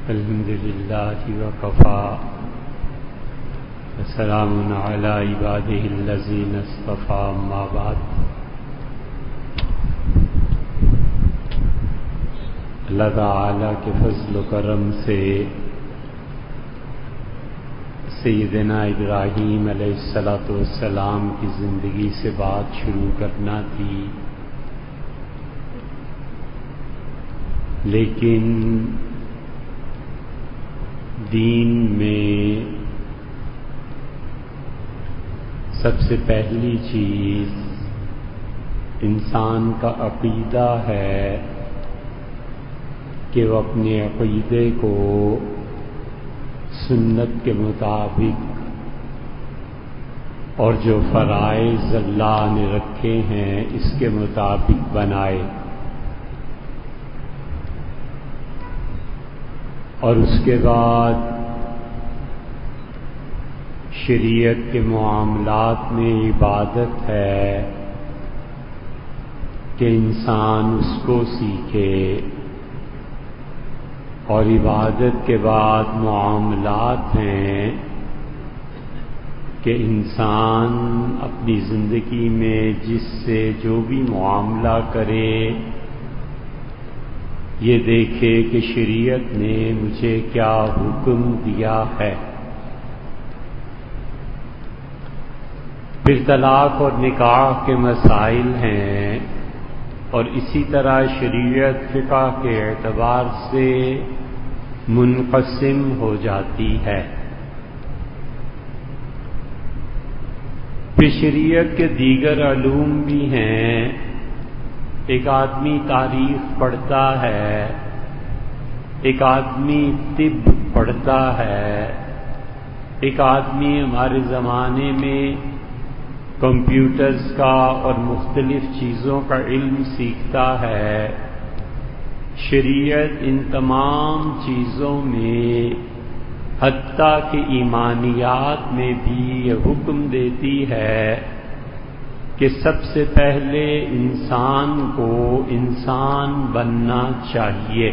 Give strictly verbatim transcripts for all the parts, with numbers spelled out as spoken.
الحمد للہ وکفا وسلام علی عبادہ الذین اصطفی اما بعد۔ اللہ تعالیٰ کے فضل و کرم سے سیدنا ابراہیم علیہ الصلوۃ والسلام کی زندگی سے بات شروع کرنا تھی، لیکن دین میں سب سے پہلی چیز انسان کا عقیدہ ہے کہ وہ اپنے عقیدے کو سنت کے مطابق اور جو فرائض اللہ نے رکھے ہیں اس کے مطابق بنائے، اور اس کے بعد شریعت کے معاملات میں عبادت ہے کہ انسان اس کو سیکھے، اور عبادت کے بعد معاملات ہیں کہ انسان اپنی زندگی میں جس سے جو بھی معاملہ کرے یہ دیکھے کہ شریعت نے مجھے کیا حکم دیا ہے۔ پھر طلاق اور نکاح کے مسائل ہیں، اور اسی طرح شریعت فقہ کے اعتبار سے منقسم ہو جاتی ہے۔ پھر شریعت کے دیگر علوم بھی ہیں، ایک آدمی تاریخ پڑھتا ہے، ایک آدمی طب پڑھتا ہے، ایک آدمی ہمارے زمانے میں کمپیوٹرز کا اور مختلف چیزوں کا علم سیکھتا ہے۔ شریعت ان تمام چیزوں میں حتیٰ کہ ایمانیات میں بھی یہ حکم دیتی ہے کہ سب سے پہلے انسان کو انسان بننا چاہیے،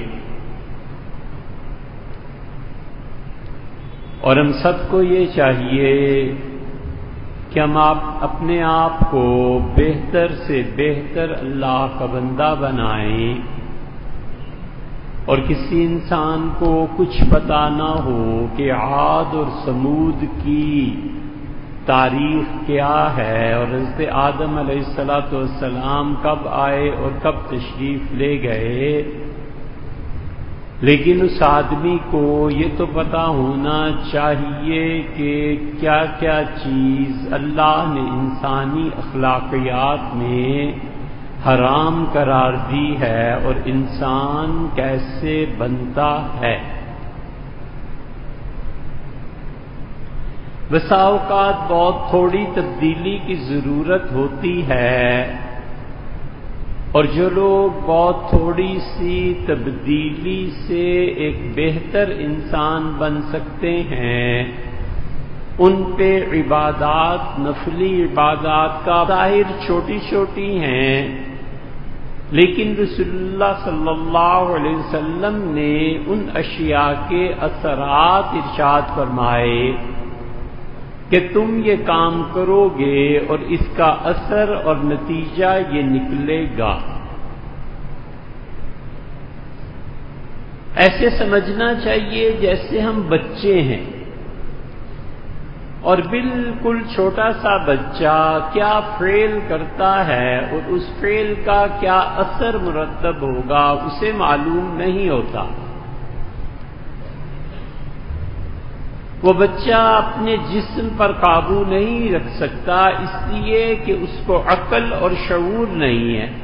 اور ہم سب کو یہ چاہیے کہ ہم آپ اپنے آپ کو بہتر سے بہتر اللہ کا بندہ بنائیں، اور کسی انسان کو کچھ پتہ نہ ہو کہ عاد اور سمود کی تاریخ کیا ہے، اور حضرت آدم علیہ الصلوۃ والسلام کب آئے اور کب تشریف لے گئے، لیکن اس آدمی کو یہ تو پتہ ہونا چاہیے کہ کیا کیا چیز اللہ نے انسانی اخلاقیات میں حرام قرار دی ہے اور انسان کیسے بنتا ہے۔ بسا اوقات بہت تھوڑی تبدیلی کی ضرورت ہوتی ہے، اور جو لوگ بہت تھوڑی سی تبدیلی سے ایک بہتر انسان بن سکتے ہیں ان پہ عبادات، نفلی عبادات کا ظاہر چھوٹی چھوٹی ہیں، لیکن رسول اللہ صلی اللہ علیہ وسلم نے ان اشیاء کے اثرات ارشاد فرمائے کہ تم یہ کام کرو گے اور اس کا اثر اور نتیجہ یہ نکلے گا۔ ایسے سمجھنا چاہیے جیسے ہم بچے ہیں، اور بالکل چھوٹا سا بچہ کیا فعل کرتا ہے اور اس فعل کا کیا اثر مرتب ہوگا اسے معلوم نہیں ہوتا۔ وہ بچہ اپنے جسم پر قابو نہیں رکھ سکتا، اس لیے کہ اس کو عقل اور شعور نہیں ہے،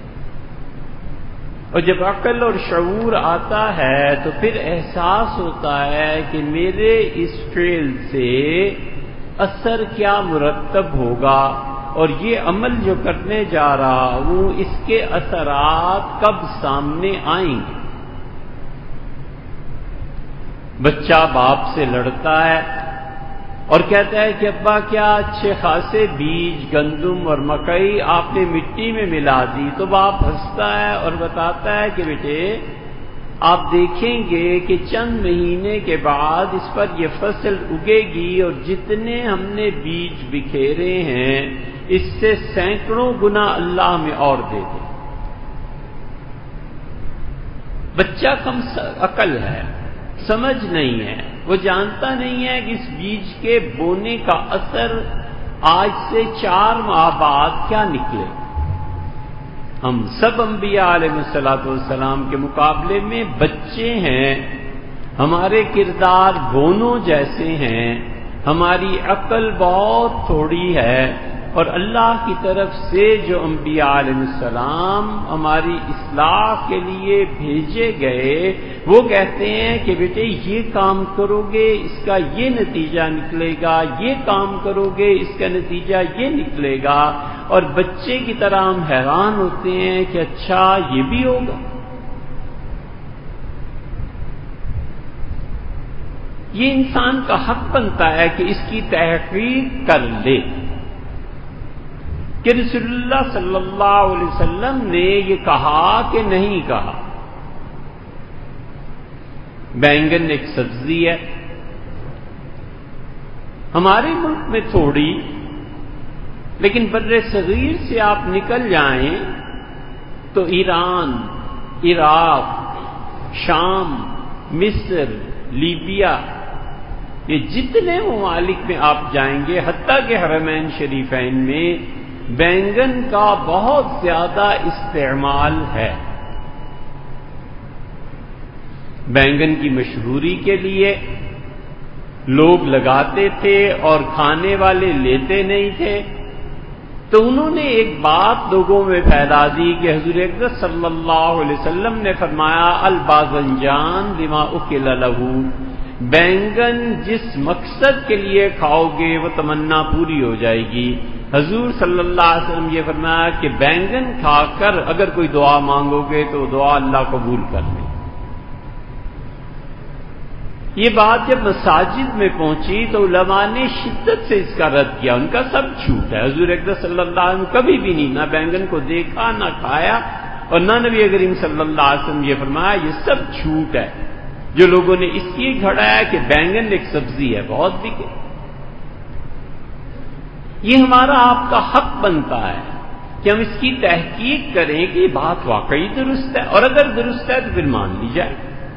اور جب عقل اور شعور آتا ہے تو پھر احساس ہوتا ہے کہ میرے اس فعل سے اثر کیا مرتب ہوگا، اور یہ عمل جو کرنے جا رہا ہوں اس کے اثرات کب سامنے آئیں گے۔ بچہ باپ سے لڑتا ہے اور کہتا ہے کہ ابا کیا اچھے خاصے بیج گندم اور مکئی آپ نے مٹی میں ملا دی، تو باپ ہنستا ہے اور بتاتا ہے کہ بیٹے آپ دیکھیں گے کہ چند مہینے کے بعد اس پر یہ فصل اگے گی اور جتنے ہم نے بیج بکھیرے ہیں اس سے سینکڑوں گنا اللہ ہمیں اور دے دے۔ بچہ کم عقل ہے، سمجھ نہیں ہے، وہ جانتا نہیں ہے کہ اس بیج کے بونے کا اثر آج سے چار ماہ بعد کیا نکلے۔ ہم سب انبیاء علیہ الصلوۃ والسلام کے مقابلے میں بچے ہیں، ہمارے کردار بونوں جیسے ہیں، ہماری عقل بہت تھوڑی ہے، اور اللہ کی طرف سے جو انبیاء علیہ السلام ہماری اصلاح کے لیے بھیجے گئے وہ کہتے ہیں کہ بیٹے یہ کام کرو گے اس کا یہ نتیجہ نکلے گا، یہ کام کرو گے اس کا نتیجہ یہ نکلے گا، اور بچے کی طرح ہم حیران ہوتے ہیں کہ اچھا یہ بھی ہوگا۔ یہ انسان کا حق بنتا ہے کہ اس کی تحقیق کر لے کہ رسول اللہ صلی اللہ علیہ وسلم نے یہ کہا کہ نہیں کہا۔ بینگن ایک سبزی ہے، ہمارے ملک میں تھوڑی، لیکن بر صغیر سے آپ نکل جائیں تو ایران، عراق، شام، مصر، لیبیا، یہ جتنے ممالک میں آپ جائیں گے حتیٰ کہ حرمین شریفین میں بینگن کا بہت زیادہ استعمال ہے۔ بینگن کی مشہوری کے لیے لوگ لگاتے تھے اور کھانے والے لیتے نہیں تھے، تو انہوں نے ایک بات لوگوں میں پھیلا دی کہ حضور اقدس صلی اللہ علیہ وسلم نے فرمایا الباذنجان لما اکل لہ، بینگن جس مقصد کے لیے کھاؤ گے وہ تمنا پوری ہو جائے گی۔ حضور صلی اللہ علیہ وسلم یہ فرمایا کہ بینگن کھا کر اگر کوئی دعا مانگو گے تو دعا اللہ قبول کر لے۔ یہ بات جب مساجد میں پہنچی تو علماء نے شدت سے اس کا رد کیا، ان کا سب جھوٹ ہے، حضور اقدس صلی اللہ علیہ وسلم کبھی بھی نہیں نہ بینگن کو دیکھا نہ کھایا، اور نہ نبی کریم صلی اللہ علیہ وسلم یہ فرمایا، یہ سب جھوٹ ہے جو لوگوں نے اس لیے گھڑایا کہ بینگن ایک سبزی ہے بہت بکے۔ یہ ہمارا آپ کا حق بنتا ہے کہ ہم اس کی تحقیق کریں کہ یہ بات واقعی درست ہے، اور اگر درست ہے تو پھر مان لی جائے۔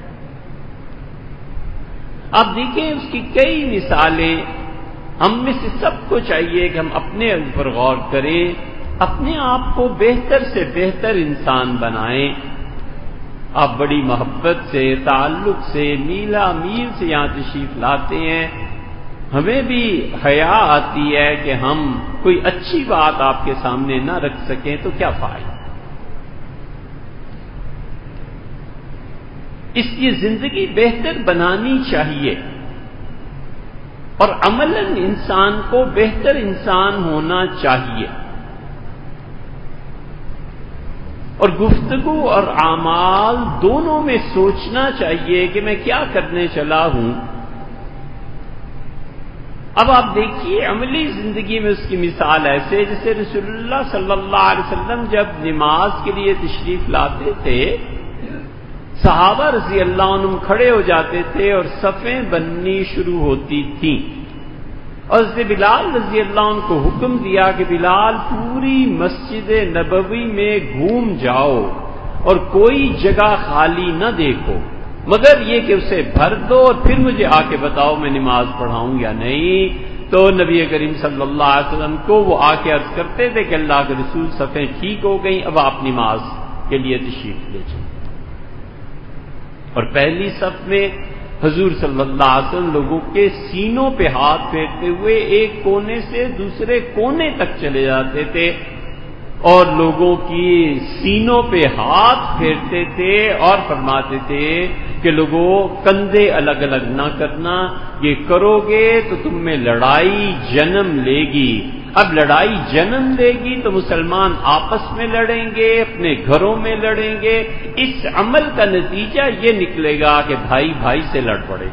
آپ دیکھیں اس کی کئی مثالیں، ہم میں سے سب کو چاہیے کہ ہم اپنے اوپر غور کریں، اپنے آپ کو بہتر سے بہتر انسان بنائیں۔ آپ بڑی محبت سے، تعلق سے، میلا میل سے یہاں تشریف لاتے ہیں، ہمیں بھی حیا آتی ہے کہ ہم کوئی اچھی بات آپ کے سامنے نہ رکھ سکیں تو کیا فائدہ۔ اس لیے زندگی بہتر بنانی چاہیے، اور عملاً انسان کو بہتر انسان ہونا چاہیے، اور گفتگو اور اعمال دونوں میں سوچنا چاہیے کہ میں کیا کرنے چلا ہوں۔ اب آپ دیکھیے عملی زندگی میں اس کی مثال ایسے جیسے رسول اللہ صلی اللہ علیہ وسلم جب نماز کے لیے تشریف لاتے تھے، صحابہ رضی اللہ عنہم کھڑے ہو جاتے تھے اور صفیں بننی شروع ہوتی تھیں، اور حضرت بلال رضی اللہ عنہ کو حکم دیا کہ بلال پوری مسجد نبوی میں گھوم جاؤ اور کوئی جگہ خالی نہ دیکھو، مگر یہ کہ اسے بھر دو اور پھر مجھے آ کے بتاؤ میں نماز پڑھاؤں یا نہیں۔ تو نبی کریم صلی اللہ علیہ وسلم کو وہ آ کے عرض کرتے تھے کہ اللہ کے رسول صفیں ٹھیک ہو گئیں، اب آپ نماز کے لیے تشریف لے جائیں۔ اور پہلی صف میں حضور صلی اللہ علیہ وسلم لوگوں کے سینوں پہ ہاتھ پھیرتے ہوئے ایک کونے سے دوسرے کونے تک چلے جاتے تھے اور لوگوں کی سینوں پہ ہاتھ پھیرتے تھے اور فرماتے تھے کہ لوگوں کندھے الگ الگ نہ کرنا، یہ کرو گے تو تم میں لڑائی جنم لے گی۔ اب لڑائی جنم لے گی تو مسلمان آپس میں لڑیں گے، اپنے گھروں میں لڑیں گے، اس عمل کا نتیجہ یہ نکلے گا کہ بھائی بھائی سے لڑ پڑے۔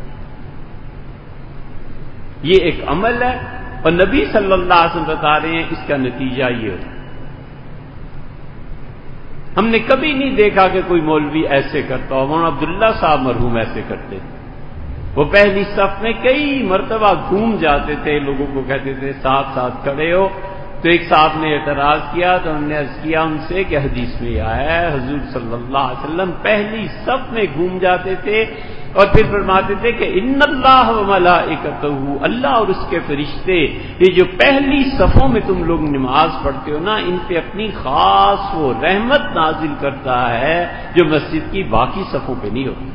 یہ ایک عمل ہے، اور نبی صلی اللہ علیہ وسلم بتا رہے ہیں اس کا نتیجہ یہ ہوگا۔ ہم نے کبھی نہیں دیکھا کہ کوئی مولوی ایسے کرتا ہو. مولانا عبداللہ صاحب مرحوم ایسے کرتے تھے. وہ پہلی صف میں کئی مرتبہ گھوم جاتے تھے, لوگوں کو کہتے تھے ساتھ ساتھ کھڑے ہو. تو ایک صاحب نے اعتراض کیا تو ہم نے عرض کیا ان سے کہ حدیث میں آیا ہے حضور صلی اللہ علیہ وسلم پہلی صف میں گھوم جاتے تھے اور پھر فرماتے تھے کہ ان اللہ و ملائکتہ, اللہ اور اس کے فرشتے یہ جو پہلی صفوں میں تم لوگ نماز پڑھتے ہو نا, ان پہ اپنی خاص وہ رحمت نازل کرتا ہے جو مسجد کی باقی صفوں پہ نہیں ہوتی.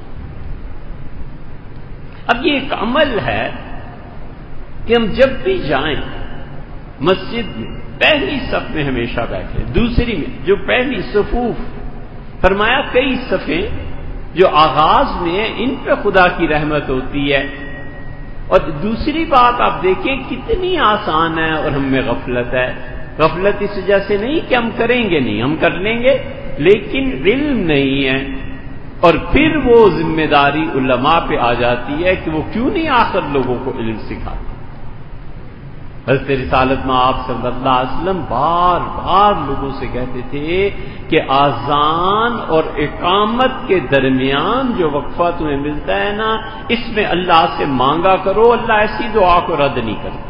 اب یہ ایک عمل ہے کہ ہم جب بھی جائیں مسجد میں پہلی صف میں ہمیشہ بیٹھے, دوسری میں جو پہلی صفوف فرمایا کئی صفیں جو آغاز میں ان پہ خدا کی رحمت ہوتی ہے. اور دوسری بات آپ دیکھیں کتنی آسان ہے اور ہم میں غفلت ہے. غفلت اس وجہ سے نہیں کہ ہم کریں گے نہیں, ہم کر لیں گے لیکن علم نہیں ہے. اور پھر وہ ذمہ داری علماء پہ آ جاتی ہے کہ وہ کیوں نہیں آخر لوگوں کو علم سکھاتے. حضرت رسالت میں آپ صلی اللہ علیہ وسلم بار بار لوگوں سے کہتے تھے کہ آذان اور اقامت کے درمیان جو وقفہ تمہیں ملتا ہے نا, اس میں اللہ سے مانگا کرو, اللہ ایسی دعا کو رد نہیں کرتا.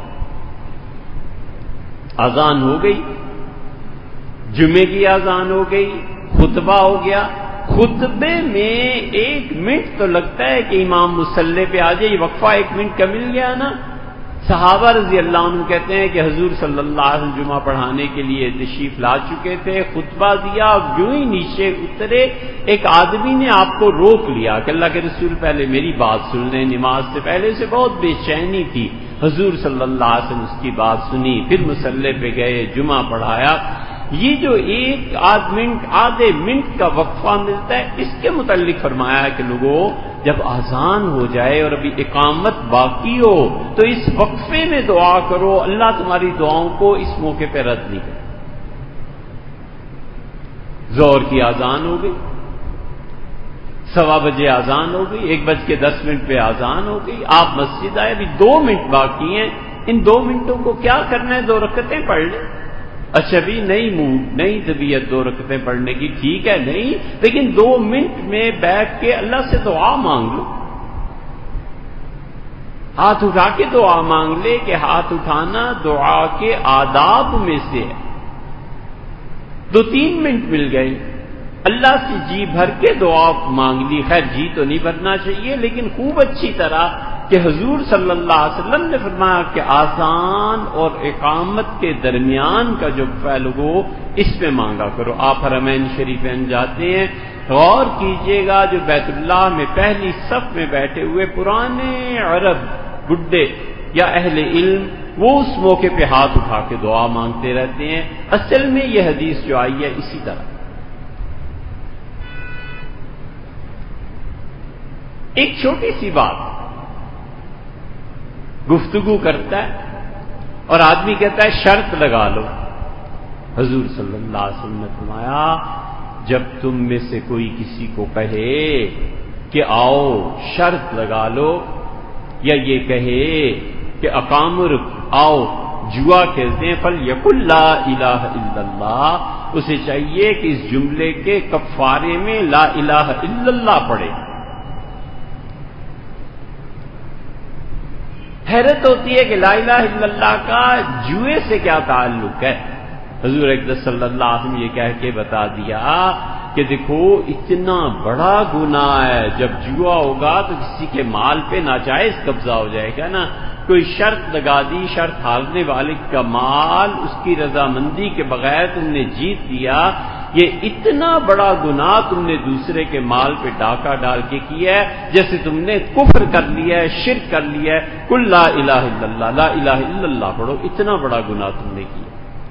آذان ہو گئی, جمعے کی آذان ہو گئی, خطبہ ہو گیا. خطبے میں ایک منٹ تو لگتا ہے کہ امام مصلی پہ آ جائے, یہ وقفہ ایک منٹ کا مل گیا نا. صحابہ رضی اللہ عنہ کہتے ہیں کہ حضور صلی اللہ علیہ وسلم جمعہ پڑھانے کے لیے تشریف لا چکے تھے, خطبہ دیا, جو ہی نیچے اترے ایک آدمی نے آپ کو روک لیا کہ اللہ کے رسول پہلے میری بات سن لیں. نماز سے پہلے سے بہت بے چینی تھی. حضور صلی اللہ علیہ وسلم اس کی بات سنی, پھر مصلی پہ گئے, جمعہ پڑھایا. یہ جو ایک آدھ منٹ آدھے منٹ کا وقفہ ملتا ہے, اس کے متعلق فرمایا ہے کہ لوگوں جب آذان ہو جائے اور ابھی اقامت باقی ہو تو اس وقفے میں دعا کرو, اللہ تمہاری دعاؤں کو اس موقع پہ رد نہیں کرے. ظہر کی آذان ہو گئی, سوا بجے آذان ہو گئی, ایک بج کے دس منٹ پہ آذان ہو گئی, آپ مسجد آئے, ابھی دو منٹ باقی ہیں. ان دو منٹوں کو کیا کرنا ہے, دو رکعتیں پڑھ لیں. اچھا بھی نہیں موڈ, نہیں طبیعت دو رکعتیں پڑھنے کی, ٹھیک ہے نہیں, لیکن دو منٹ میں بیٹھ کے اللہ سے دعا مانگ لو. ہاتھ اٹھا کے دعا مانگ لے کہ ہاتھ اٹھانا دعا کے آداب میں سے ہے. دو تین منٹ مل گئے, اللہ سے جی بھر کے دعا مانگ لی. خیر جی تو نہیں بھرنا چاہیے لیکن خوب اچھی طرح کہ حضور صلی اللہ علیہ وسلم نے فرمایا کہ آذان اور اقامت کے درمیان کا جو فعل ہو اس میں مانگا کرو. آپ حرمین شریفین جاتے ہیں, غور کیجئے گا جو بیت اللہ میں پہلی صف میں بیٹھے ہوئے پرانے عرب بڈھے یا اہل علم, وہ اس موقع پہ ہاتھ اٹھا کے دعا مانگتے رہتے ہیں. اصل میں یہ حدیث جو آئی ہے اسی طرح. ایک چھوٹی سی بات, گفتگو کرتا ہے اور آدمی کہتا ہے شرط لگا لو. حضور صلی اللہ علیہ وسلم نے فرمایا جب تم میں سے کوئی کسی کو کہے کہ آؤ شرط لگا لو, یا یہ کہے کہ اقامر آؤ جوا کھیلتے ہیں, فلیقل لا الہ الا اللہ, اسے چاہیے کہ اس جملے کے کفارے میں لا الہ الا اللہ پڑھے. حیرت ہوتی ہے کہ لا الہ الا اللہ کا جوئے سے کیا تعلق ہے. حضور اقدس صلی اللہ علیہ وسلم یہ کہہ کے بتا دیا کہ دیکھو اتنا بڑا گناہ ہے, جب جوا ہوگا تو کسی کے مال پہ ناجائز قبضہ ہو جائے گا نا. کوئی شرط لگا دی, شرط ہارنے والے کا مال اس کی رضامندی کے بغیر تم نے جیت لیا, یہ اتنا بڑا گناہ تم نے دوسرے کے مال پہ ڈاکہ ڈال کے کیا ہے جیسے تم نے کفر کر لیا ہے, شرک کر لیا ہے. قل لا الہ الا اللہ, لا الہ الا اللہ پڑھو, اتنا بڑا گناہ تم نے کیا.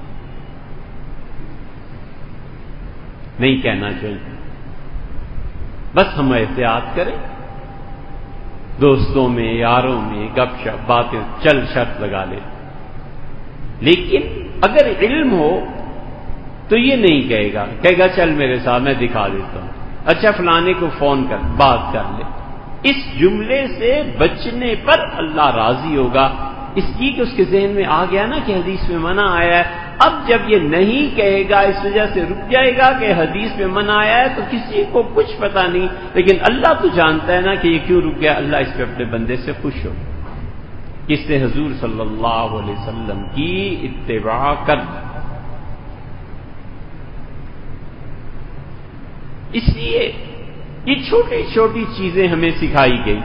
نہیں کہنا چاہیے. بس ہم احتیاط کریں, دوستوں میں یاروں میں گپ شپ باتیں چل شرط لگا لیں, لیکن اگر علم ہو تو یہ نہیں کہے گا, کہے گا چل میرے ساتھ میں دکھا دیتا ہوں, اچھا فلانے کو فون کر بات کر لے. اس جملے سے بچنے پر اللہ راضی ہوگا, اس کی کہ اس کے ذہن میں آ گیا نا کہ حدیث میں منع آیا ہے اب جب یہ نہیں کہے گا اس وجہ سے رک جائے گا کہ حدیث میں منع آیا ہے، تو کسی کو کچھ پتہ نہیں، لیکن اللہ تو جانتا ہے نا کہ یہ کیوں رک گیا، اللہ اس پہ اپنے بندے سے خوش ہو کس نے حضور صلی اللہ علیہ وسلم کی اتباع کر۔ اس لیے یہ چھوٹی چھوٹی چیزیں ہمیں سکھائی گئی۔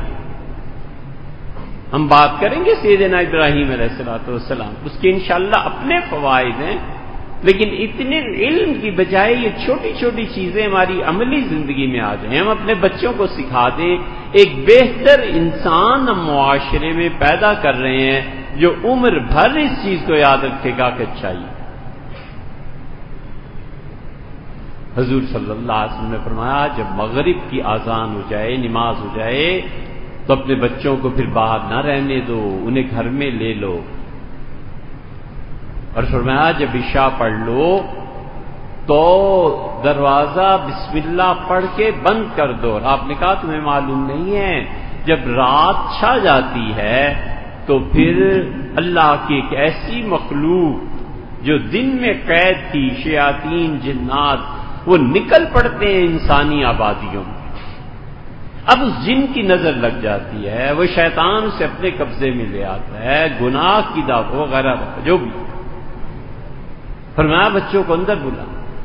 ہم بات کریں گے سیدنا ابراہیم علیہ الصلوۃ والسلام، اس کے انشاءاللہ اپنے فوائد ہیں، لیکن اتنے علم کی بجائے یہ چھوٹی چھوٹی چیزیں ہماری عملی زندگی میں آ جائیں، ہم اپنے بچوں کو سکھا دیں، ایک بہتر انسان ہم معاشرے میں پیدا کر رہے ہیں جو عمر بھر اس چیز کو یاد رکھے گا کہ اچھائی۔ حضور صلی اللہ علیہ وسلم نے فرمایا جب مغرب کی اذان ہو جائے، نماز ہو جائے، تو اپنے بچوں کو پھر باہر نہ رہنے دو، انہیں گھر میں لے لو، اور فرمایا جب عشاء پڑھ لو تو دروازہ بسم اللہ پڑھ کے بند کر دو۔ اور آپ نے کہا تمہیں معلوم نہیں ہے جب رات چھا جاتی ہے تو پھر اللہ کی ایک ایسی مخلوق جو دن میں قید تھی، شیاطین جنات، وہ نکل پڑتے ہیں انسانی آبادیوں میں۔ اب اس جن کی نظر لگ جاتی ہے، وہ شیطان اسے اپنے قبضے میں لے آتا ہے، گناہ کی دعوت وغیرہ جو بھی۔ فرمایا بچوں کو اندر بلا،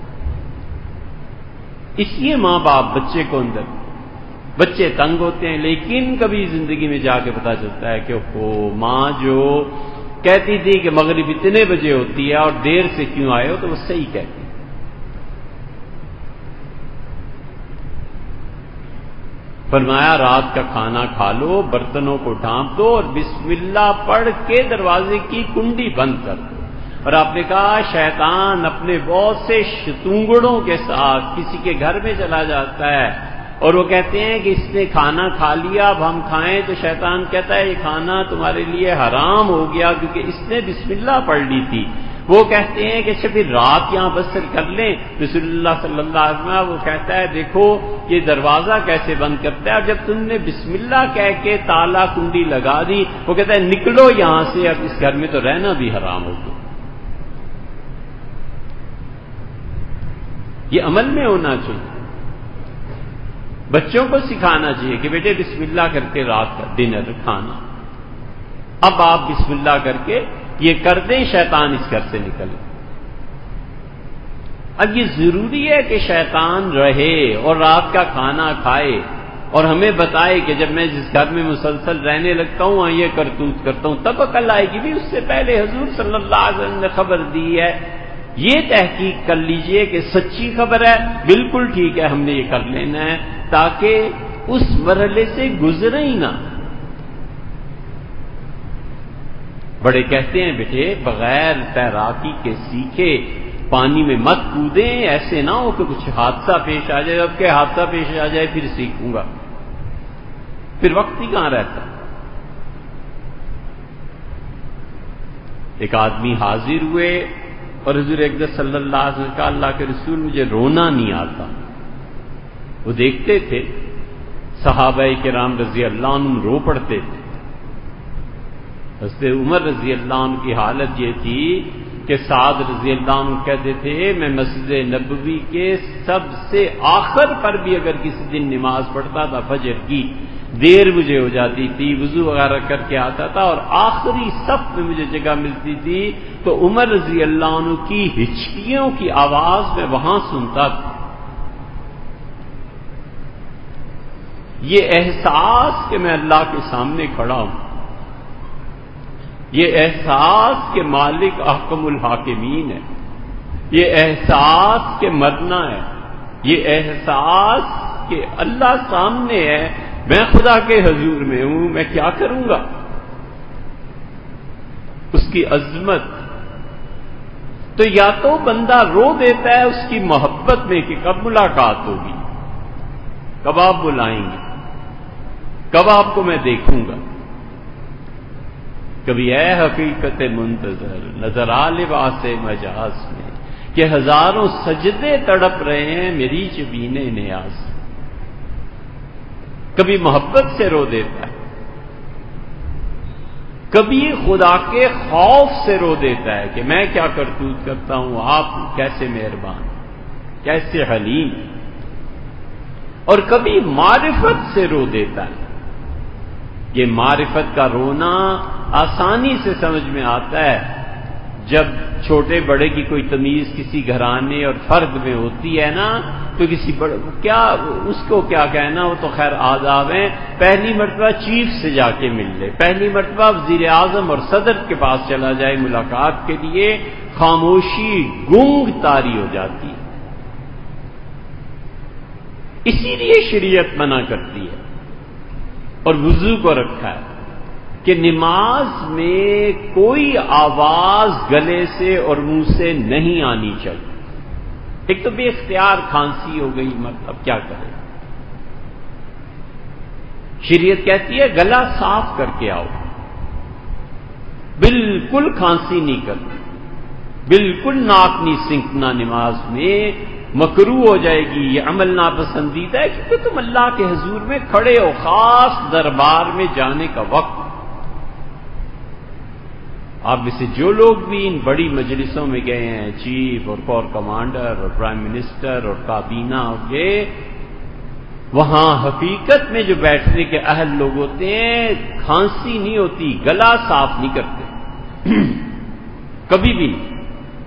اس لیے ماں باپ بچے کو اندر، بچے تنگ ہوتے ہیں، لیکن کبھی زندگی میں جا کے پتا چلتا ہے کہ وہ ماں جو کہتی تھی کہ مغرب اتنے بجے ہوتی ہے اور دیر سے کیوں آئے ہو، تو وہ صحیح کہتی۔ فرمایا رات کا کھانا کھا لو، برتنوں کو ڈھانپ دو اور بسم اللہ پڑھ کے دروازے کی کنڈی بند کر دو۔ اور آپ نے کہا شیطان اپنے بہت سے شتونگڑوں کے ساتھ کسی کے گھر میں چلا جاتا ہے اور وہ کہتے ہیں کہ اس نے کھانا کھا لیا، اب ہم کھائیں، تو شیطان کہتا ہے یہ کھانا تمہارے لیے حرام ہو گیا کیونکہ اس نے بسم اللہ پڑھ لی تھی۔ وہ کہتے ہیں کہ اچھا پھر رات یہاں بسر کر لیں، رسول اللہ صلی اللہ علیہ وسلم وہ کہتا ہے دیکھو یہ دروازہ کیسے بند کرتا ہے، اور جب تم نے بسم اللہ کہہ کے تالا کنڈی لگا دی، وہ کہتا ہے نکلو یہاں سے، اب اس گھر میں تو رہنا بھی حرام ہو گیا۔ یہ عمل میں ہونا چاہیے، بچوں کو سکھانا چاہیے کہ بیٹے بسم اللہ کر کے رات کا ڈنر کھانا، اب آپ بسم اللہ کر کے یہ کر دیں، شیطان اس گھر سے نکلے۔ اب یہ ضروری ہے کہ شیطان رہے اور رات کا کھانا کھائے اور ہمیں بتائے کہ جب میں جس گھر میں مسلسل رہنے لگتا ہوں وہاں یہ کرتوت کرتا ہوں، تب عقل آئے گی بھی۔ اس سے پہلے حضور صلی اللہ علیہ وسلم نے خبر دی ہے، یہ تحقیق کر لیجئے کہ سچی خبر ہے، بالکل ٹھیک ہے، ہم نے یہ کر لینا ہے تاکہ اس مرحلے سے گزرے ہی نہ۔ بڑے کہتے ہیں بیٹے بغیر تیراکی کے سیکھے پانی میں مت کودیں، ایسے نہ ہو کہ کچھ حادثہ پیش آ جائے، اب کہ حادثہ پیش آ جائے پھر سیکھوں گا، پھر وقت ہی کہاں رہتا۔ ایک آدمی حاضر ہوئے اور حضور اقدس صلی اللہ علیہ وسلم کا اللہ کے رسول مجھے رونا نہیں آتا۔ وہ دیکھتے تھے صحابہ کرام رضی اللہ عنہ رو پڑتے تھے۔ حضرت عمر رضی اللہ عنہ کی حالت یہ تھی کہ سعد رضی اللہ عنہ کہتے تھے میں مسجد نبوی کے سب سے آخر پر بھی اگر کسی دن نماز پڑھتا تھا فجر کی، دیر مجھے ہو جاتی تھی، وضو وغیرہ کر کے آتا تھا اور آخری صف میں مجھے جگہ ملتی تھی تو عمر رضی اللہ عنہ کی ہچکیوں کی آواز میں وہاں سنتا تھا۔ یہ احساس کہ میں اللہ کے سامنے کھڑا ہوں، یہ احساس کہ مالک احکم الحاکمین ہے، یہ احساس کہ مرنا ہے، یہ احساس کہ اللہ سامنے ہے، میں خدا کے حضور میں ہوں، میں کیا کروں گا، اس کی عظمت۔ تو یا تو بندہ رو دیتا ہے اس کی محبت میں کہ کب ملاقات ہوگی، کب آپ بلائیں گے، کب آپ کو میں دیکھوں گا، کبھی اے حقیقت منتظر نظر آ لباس مجاز میں کہ ہزاروں سجدے تڑپ رہے ہیں میری جبین نیاز۔ کبھی محبت سے رو دیتا ہے، کبھی خدا کے خوف سے رو دیتا ہے کہ میں کیا کرتوت کرتا ہوں، آپ کیسے مہربان، کیسے حلیم، اور کبھی معرفت سے رو دیتا ہے۔ یہ معرفت کا رونا آسانی سے سمجھ میں آتا ہے جب چھوٹے بڑے کی کوئی تمیز کسی گھرانے اور فرد میں ہوتی ہے نا، تو کسی بڑے کیا اس کو کیا کہنا، وہ تو خیر آداب ہیں، پہلی مرتبہ چیف سے جا کے مل لے، پہلی مرتبہ وزیر اعظم اور صدر کے پاس چلا جائے ملاقات کے لیے، خاموشی گونگ طاری ہو جاتی ہے۔ اسی لیے شریعت منع کرتی ہے اور وضو کو رکھا ہے کہ نماز میں کوئی آواز گلے سے اور منہ سے نہیں آنی چاہیے۔ ایک تو بے اختیار کھانسی ہو گئی، مطلب کیا کرے، شریعت کہتی ہے گلا صاف کر کے آؤ، بالکل کھانسی نہیں کرنی، بالکل ناک نہیں سنکنا، نماز میں مکروہ ہو جائے گی، یہ عمل ناپسندیدہ ہے، کیونکہ تم اللہ کے حضور میں کھڑے ہو، خاص دربار میں جانے کا وقت۔ آپ میں سے جو لوگ بھی ان بڑی مجلسوں میں گئے ہیں، چیف اور کور کمانڈر اور پرائم منسٹر اور کابینہ اور یہ، وہاں حقیقت میں جو بیٹھنے کے اہل لوگ ہوتے ہیں، کھانسی نہیں ہوتی، گلا صاف نہیں کرتے کبھی بھی نہیں،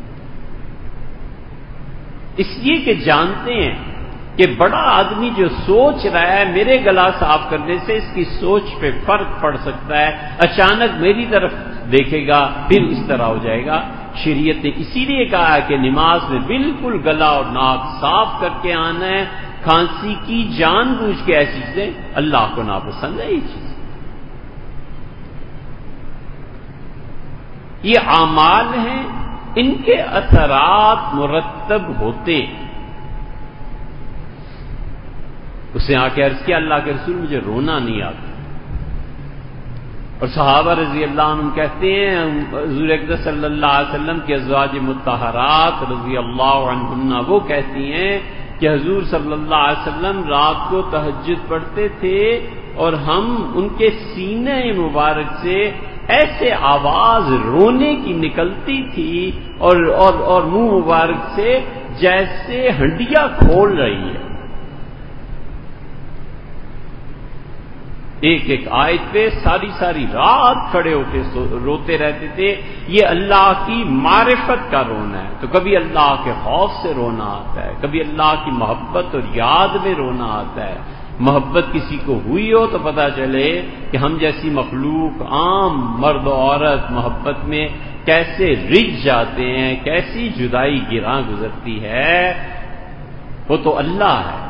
اس لیے کہ جانتے ہیں کہ بڑا آدمی جو سوچ رہا ہے میرے گلا صاف کرنے سے اس کی سوچ پہ فرق پڑ سکتا ہے، اچانک میری طرف دیکھے گا پھر اس طرح ہو جائے گا۔ شریعت نے اسی لیے کہا ہے کہ نماز میں بالکل گلا اور ناک صاف کر کے آنا ہے، کھانسی کی جان بوجھ کے ایسی چیزیں اللہ کو ناپسند ہے۔ یہ چیز یہ اعمال ہیں، ان کے اثرات مرتب ہوتے ہیں۔ اس نے آ کے عرض کیا اللہ کے رسول مجھے رونا نہیں آتا، اور صحابہ رضی اللہ عنہ کہتے ہیں حضور اقدس صلی اللہ علیہ وسلم کے ازواج مطہرات رضی اللہ عنہن وہ کہتی ہیں کہ حضور صلی اللہ علیہ وسلم رات کو تہجد پڑھتے تھے اور ہم ان کے سینے مبارک سے ایسے آواز رونے کی نکلتی تھی اور اور اور منہ مبارک سے جیسے ہنڈیا کھول رہی ہے، ایک ایک آیت پہ ساری ساری رات کھڑے ہو کے روتے رہتے تھے۔ یہ اللہ کی معرفت کا رونا ہے۔ تو کبھی اللہ کے خوف سے رونا آتا ہے، کبھی اللہ کی محبت اور یاد میں رونا آتا ہے۔ محبت کسی کو ہوئی ہو تو پتہ چلے کہ ہم جیسی مخلوق، عام مرد و عورت محبت میں کیسے رجھ جاتے ہیں، کیسی جدائی گراں گزرتی ہے، وہ تو اللہ ہے۔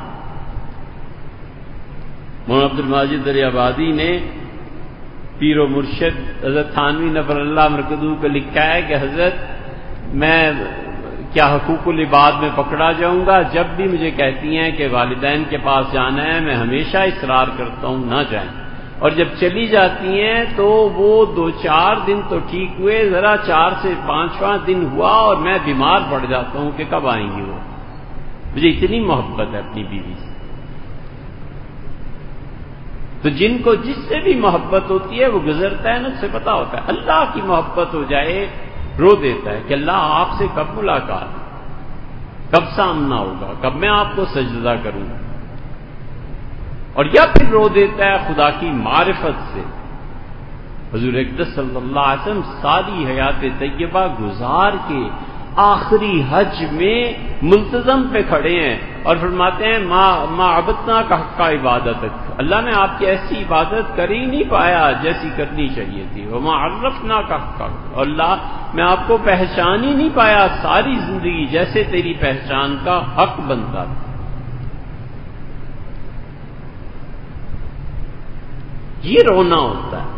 مولانا عبد الماجد دریابادی نے پیر و مرشد حضرت تھانوی نفر اللہ مرکزو کو لکھا ہے کہ حضرت میں کیا حقوق العباد میں پکڑا جاؤں گا، جب بھی مجھے کہتی ہیں کہ والدین کے پاس جانا ہے میں ہمیشہ اصرار کرتا ہوں نہ جائیں، اور جب چلی جاتی ہیں تو وہ دو چار دن تو ٹھیک ہوئے، ذرا چار سے پانچواں دن ہوا اور میں بیمار پڑ جاتا ہوں کہ کب آئیں گی وہ۔ مجھے اتنی محبت ہے اپنی بیوی سے۔ تو جن کو جس سے بھی محبت ہوتی ہے وہ گزرتا ہے نا، اس سے پتا ہوتا ہے۔ اللہ کی محبت ہو جائے رو دیتا ہے کہ اللہ آپ سے کب ملاقات، کب سامنا ہوگا، کب میں آپ کو سجدہ کروں، اور یا پھر رو دیتا ہے خدا کی معرفت سے۔ حضور اقدس صلی اللہ علیہ وسلم ساری حیات طیبہ گزار کے آخری حج میں ملتزم پہ کھڑے ہیں اور فرماتے ہیں ما ما عبدنا کا حق کا عبادت، اللہ میں آپ کی ایسی عبادت کر ہی نہیں پایا جیسی کرنی چاہیے تھی، وما عرفنا کا حق، اور اللہ میں آپ کو پہچان ہی نہیں پایا ساری زندگی جیسے تیری پہچان کا حق بنتا تھا۔ یہ رونا ہوتا ہے۔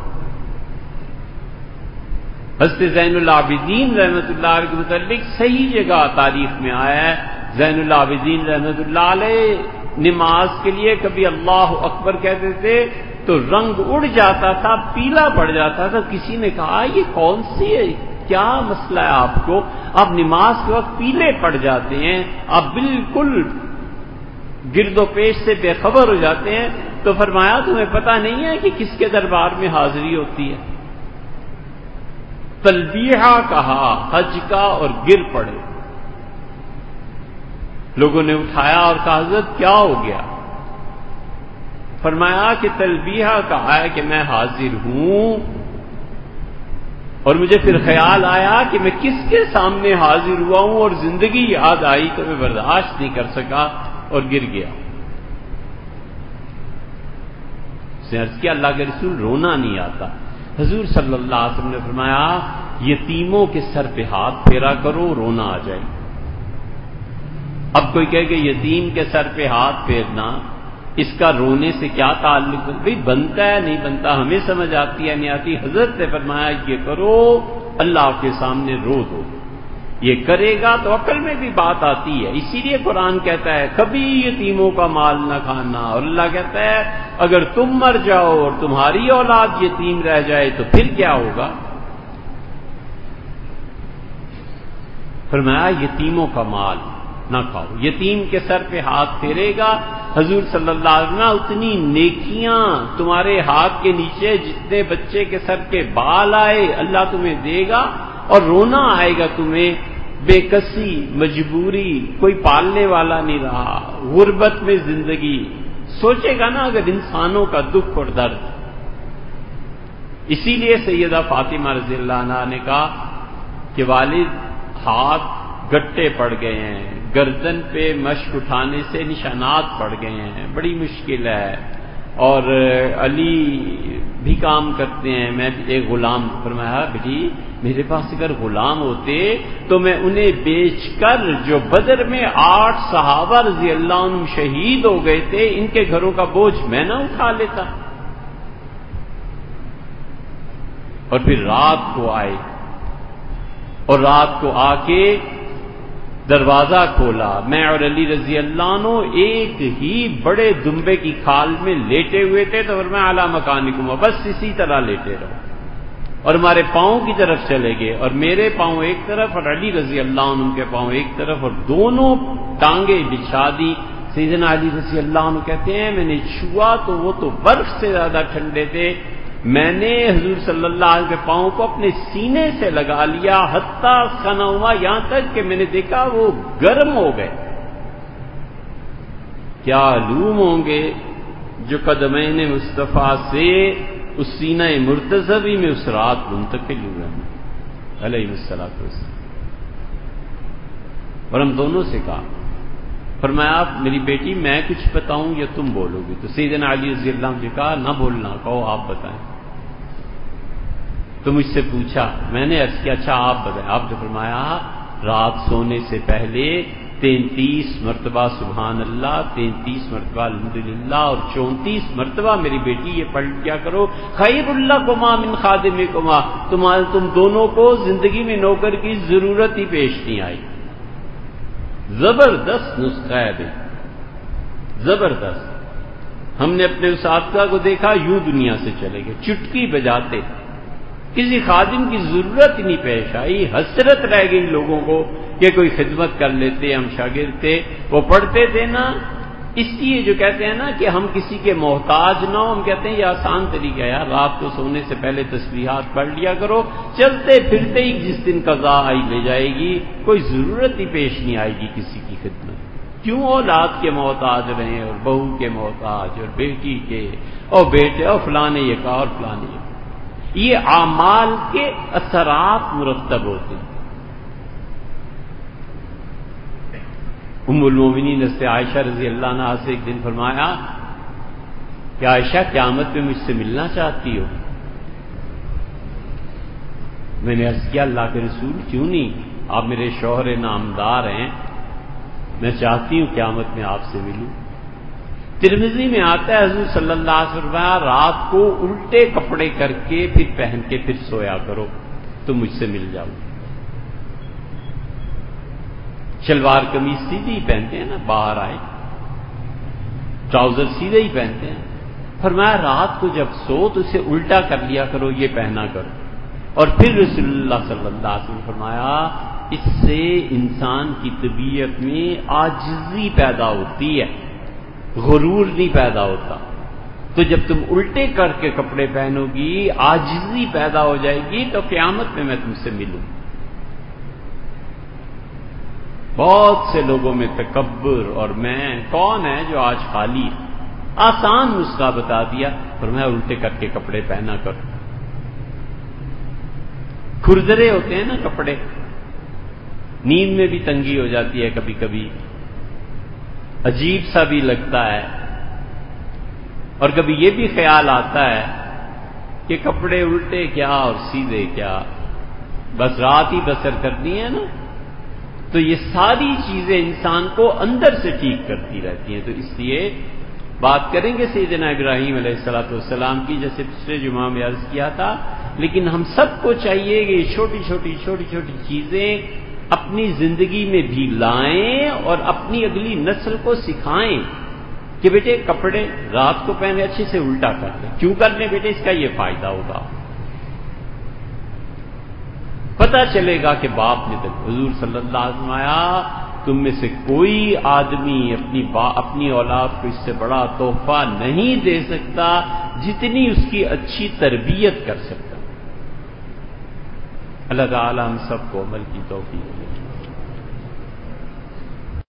حضرت زین العابدین رحمۃ اللہ علیہ کے متعلق صحیح جگہ تاریخ میں آیا ہے، زین العابدین رحمۃ اللہ علیہ نماز کے لیے کبھی اللہ اکبر کہتے تھے تو رنگ اڑ جاتا تھا، پیلا پڑ جاتا تھا۔ کسی نے کہا یہ کون سی ہے، کیا مسئلہ ہے آپ کو، آپ نماز کے وقت پیلے پڑ جاتے ہیں، آپ بالکل گرد و پیش سے بے خبر ہو جاتے ہیں؟ تو فرمایا تمہیں پتہ نہیں ہے کہ کس کے دربار میں حاضری ہوتی ہے؟ تلبیہ کہا حج کا اور گر پڑے. لوگوں نے اٹھایا اور کہا حضرت کیا ہو گیا؟ فرمایا کہ تلبیہ کہا ہے کہ میں حاضر ہوں، اور مجھے پھر خیال آیا کہ میں کس کے سامنے حاضر ہوا ہوں، اور زندگی یاد آئی تو میں برداشت نہیں کر سکا اور گر گیا. اس نے عرض کیا اللہ کے رسول رونا نہیں آتا؟ حضور صلی اللہ علیہ وسلم نے فرمایا یتیموں کے سر پہ ہاتھ پھیرا کرو رونا آ جائے. اب کوئی کہے کہ یتیم کے سر پہ ہاتھ پھیرنا اس کا رونے سے کیا تعلق ہے؟ بھئی بنتا ہے نہیں بنتا ہمیں سمجھ آتی ہے نہیں آتی. حضرت نے فرمایا یہ کرو اللہ کے سامنے رو دو. یہ کرے گا تو عقل میں بھی بات آتی ہے. اسی لیے قرآن کہتا ہے کبھی یتیموں کا مال نہ کھانا، اور اللہ کہتا ہے اگر تم مر جاؤ اور تمہاری اولاد یتیم رہ جائے تو پھر کیا ہوگا؟ فرمایا یتیموں کا مال نہ کھاؤ. یتیم کے سر پہ ہاتھ پھیرے گا حضور صلی اللہ علیہ وسلم اتنی نیکیاں تمہارے ہاتھ کے نیچے جتنے بچے کے سر کے بال آئے اللہ تمہیں دے گا، اور رونا آئے گا تمہیں. بے کسی، مجبوری، کوئی پالنے والا نہیں رہا، غربت میں زندگی. سوچے گا نا اگر انسانوں کا دکھ اور درد. اسی لیے سیدہ فاطمہ رضی اللہ عنہا نے کہا کہ والد ہاتھ گٹے پڑ گئے ہیں، گردن پہ مشک اٹھانے سے نشانات پڑ گئے ہیں، بڑی مشکل ہے، اور علی بھی کام کرتے ہیں، میں ایک غلام. فرمایا بیٹی میرے پاس اگر غلام ہوتے تو میں انہیں بیچ کر جو بدر میں آٹھ صحابہ رضی اللہ عنہم شہید ہو گئے تھے ان کے گھروں کا بوجھ میں نہ اٹھا لیتا. اور پھر رات کو آئے اور رات کو آ کے دروازہ کھولا. میں اور علی رضی اللہ عنہ ایک ہی بڑے دمبے کی کھال میں لیٹے ہوئے تھے، تو فرمایا اعلی مکانکم، بس اسی طرح لیٹے رہو. اور ہمارے پاؤں کی طرف چلے گئے، اور میرے پاؤں ایک طرف اور علی رضی اللہ عنہ کے پاؤں ایک طرف، اور دونوں ٹانگیں بچھا دی. سیدنا علی رضی اللہ عنہ کہتے ہیں میں نے چھوا تو وہ تو برف سے زیادہ ٹھنڈے تھے. میں نے حضور صلی اللہ علیہ وسلم کے پاؤں کو اپنے سینے سے لگا لیا حتیٰ خنوا، یہاں تک کہ میں نے دیکھا وہ گرم ہو گئے. کیا علوم ہوں گے جو قدمین مصطفیٰ سے اس سینہ مرتضوی میں اس رات منتقل ہوئے ہیں علیہ الصلوۃ والسلام. اور ہم دونوں سے کہا، فرمایا آپ میری بیٹی میں کچھ بتاؤں یا تم بولو گی؟ تو سیدنا علی رضی اللہ عنہ نے کہا نہ بولنا، کہو آپ بتائیں. تو مجھ سے پوچھا، میں نے عرض کیا اچھا آپ بتائیں. آپ نے فرمایا رات سونے سے پہلے تینتیس مرتبہ سبحان اللہ، تینتیس مرتبہ الحمدللہ، اور چونتیس مرتبہ میری بیٹی یہ پڑھ کیا کرو خیر اللہ کما من خادمکما، تمہارے تم دونوں کو زندگی میں نوکر کی ضرورت ہی پیش نہیں آئی. زبردست نسخہ ہے بھائی، زبردست. ہم نے اپنے اساتذہ کو دیکھا یوں دنیا سے چلے گئے چٹکی بجاتے، کسی خادم کی ضرورت ہی نہیں پیش آئی. حسرت رہ گئی لوگوں کو کہ کوئی خدمت کر لیتے. ہم شاگرد تھے، وہ پڑھتے تھے نا، اس لیے جو کہتے ہیں نا کہ ہم کسی کے محتاج نہ ہو، ہم کہتے ہیں یہ آسان طریقہ ہے یار، رات کو سونے سے پہلے تسبیحات پڑھ لیا کرو، چلتے پھرتے ہی جس دن قضا آئی لے جائے گی، کوئی ضرورت ہی پیش نہیں آئے گی کسی کی خدمت. کیوں اولاد کے محتاج رہیں، اور بہو کے محتاج، اور بیٹی کے، اور بیٹے، اور فلانے یہ کہا اور فلانے یہ. یہ اعمال کے اثرات مرتب ہوتے ہیں. ام المومنین حضرت عائشہ رضی اللہ عنہا سے ایک دن فرمایا کہ عائشہ قیامت میں مجھ سے ملنا چاہتی ہو؟ میں نے عرض کیا اللہ کے رسول کیوں نہیں، آپ میرے شوہر نامدار ہیں، میں چاہتی ہوں قیامت میں آپ سے ملوں. ترمذی میں آتا ہے حضور صلی اللہ علیہ وسلم رات کو الٹے کپڑے کر کے پھر پہن کے پھر سویا کرو تو مجھ سے مل جاؤ. شلوار قمیض سیدھی ہی پہنتے ہیں نا، باہر آئے ٹراؤزر سیدھے ہی پہنتے ہیں. فرمایا رات کو جب سو تو اسے الٹا کر لیا کرو، یہ پہنا کرو. اور پھر رسول اللہ صلی اللہ علیہ وسلم فرمایا اس سے انسان کی طبیعت میں عاجزی پیدا ہوتی ہے، غرور نہیں پیدا ہوتا. تو جب تم الٹے کر کے کپڑے پہنو گی، عاجزی پیدا ہو جائے گی، تو قیامت میں میں تم سے ملوں۔ بہت سے لوگوں میں تکبر اور میں کون ہے جو آج خالی ہے؟ آسان نسخہ بتا دیا، فرمایا الٹے کر کے کپڑے پہنا کرو۔ کھردرے ہوتے ہیں نا کپڑے، نیند میں بھی تنگی ہو جاتی ہے کبھی کبھی، عجیب سا بھی لگتا ہے، اور کبھی یہ بھی خیال آتا ہے کہ کپڑے الٹے کیا اور سیدھے کیا، بس رات ہی بسر کرنی ہے نا۔ تو یہ ساری چیزیں انسان کو اندر سے ٹھیک کرتی رہتی ہیں۔ تو اس لیے بات کریں گے سیدنا ابراہیم علیہ الصلوۃ والسلام کی، جیسے پچھلے جمعہ میں عرض کیا تھا، لیکن ہم سب کو چاہیے کہ یہ چھوٹی چھوٹی چھوٹی چھوٹی چیزیں اپنی زندگی میں بھی لائیں اور اپنی اگلی نسل کو سکھائیں کہ بیٹے کپڑے رات کو پہنے اچھے سے الٹا کر لیں۔ کیوں کر لیں بیٹے؟ اس کا یہ فائدہ ہوگا، پتہ چلے گا کہ باپ نے تو حضور صلی اللہ علیہ وسلم آیا، تم میں سے کوئی آدمی اپنی با اپنی اولاد کو اس سے بڑا تحفہ نہیں دے سکتا جتنی اس کی اچھی تربیت کر سکتا۔ اللہ تعالی ہم سب کو عمل کی توفیق دے۔